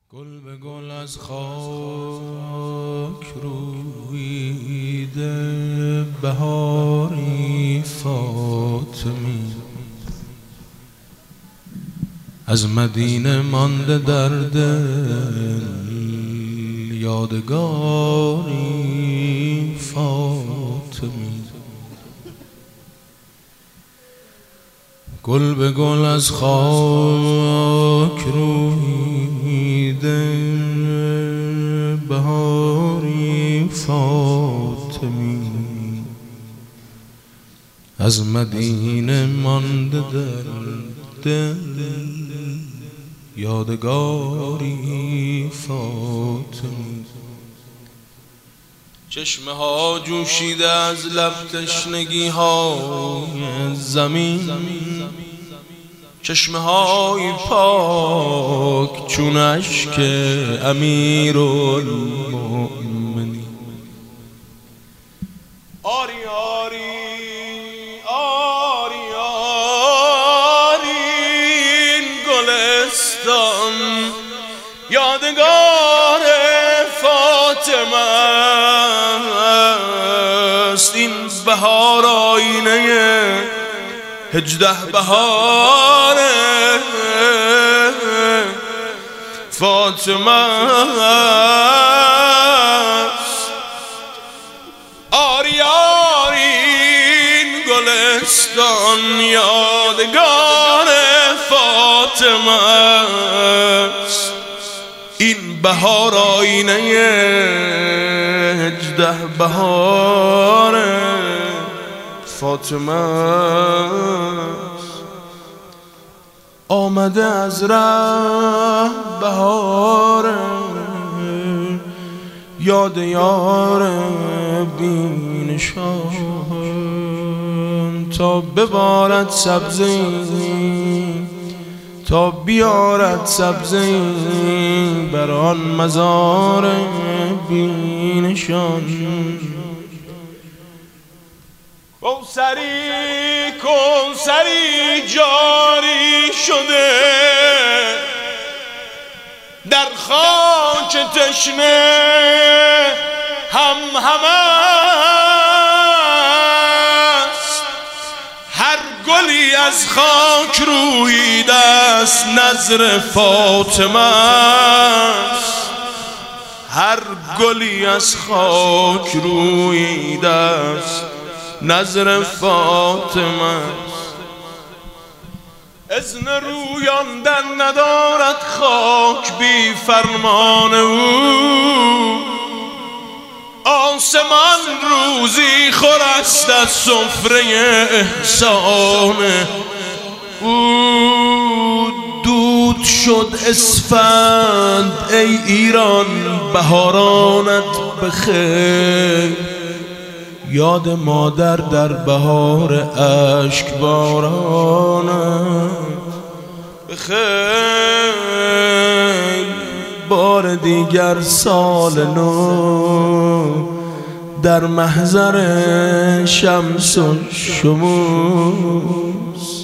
گل به گل از خاک رویده بهاری فاطمی، از مدینه مانده در دل یادگاری فاطمی. گل به گل از خاک رویده بهاری فاطمی، از مدینه مانده در دل یادگاری فاطمی. چشمه ها جوشیده از لب تشنگی های زمین، چشمه های پاک چون اشک امیرالمؤمنین. آری آری آری آری این گلستان یادگار فاطمه است. این بهار آینه 18 بهار فاطمه است. آری آری این گلستان یادگار فاطمه است. این بهار آینه 18 بهار فاطمه است. آمده از ره بهار یاد یار بینشان، تا ببارد سبزی تا بیارد سبزی بر آن مزار بینشان. کوثری جاری شده در خاک تشنه هم است. هر گلی از خاک رویده است نظر فاطمه است. هر گلی از خاک رویده است نظر فاطمه است. اذن رویاندن ندارد خاک بی فرمان او، آسمان روزی خور است از سفره احسان او. دود شد اسفند ای ایران بهارانت بخیر، یاد مادر در بهار اشک بارانت بخیر. بار دیگر سال نو در محضر شمس و شموس،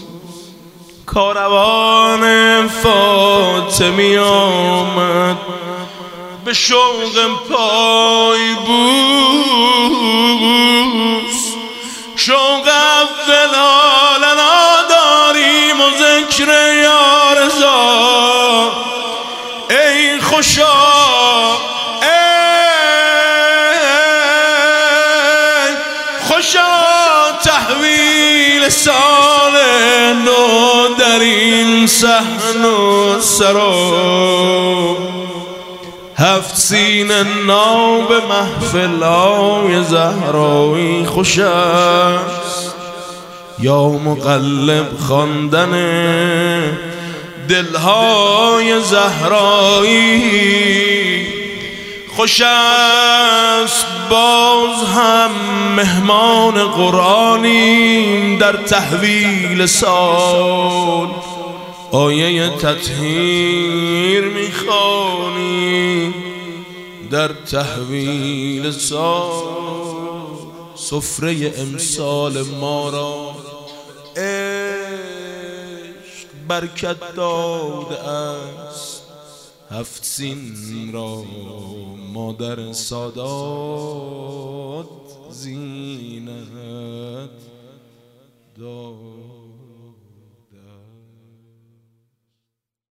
کاروان فاطمی آمد به شوق پای بوس. شوق ولالنا داریم و ذکر یا رضا ای خوشا ای خوشا تحویل سال نو در این صحن و سرا. 7 سینه ناب محفل های زهرایی خوش است، یا مقلب خواندن دلهای زهرایی خوش است. باز هم مهمان قرآنیم در تحویل سال، آیه تطهیر میخوانیم در تحویل سال. سفره امسال ما را عشق برکت داده است، هفت سین را مادر سادات زینت داد.